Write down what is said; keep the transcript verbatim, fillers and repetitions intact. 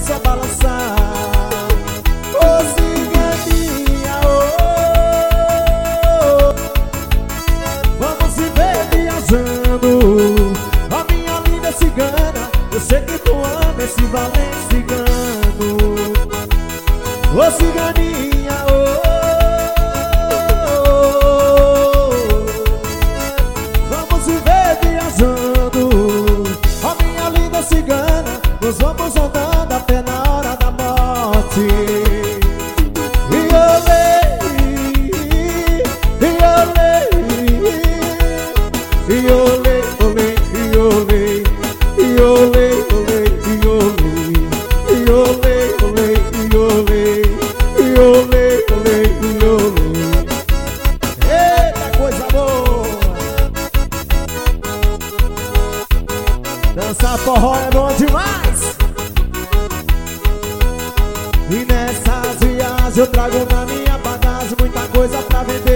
só balançar. Ô ciganinha, oh, vamos se ver viajando. A minha linda cigana, eu sei que tu ama esse valente cigano. Ô ciganinha, oh, vamos se ver viajando. A minha linda cigana, nós vamos andando até na hora da morte. E olê, e olê, e olê, olê, e olê, e olê, olê, e olê, e olê, olê, e olê, e olê, olê, e olê. Eita, coisa boa! Dançar forró é bom demais. E nessas viagens eu trago na minha bagagem muita coisa pra vender.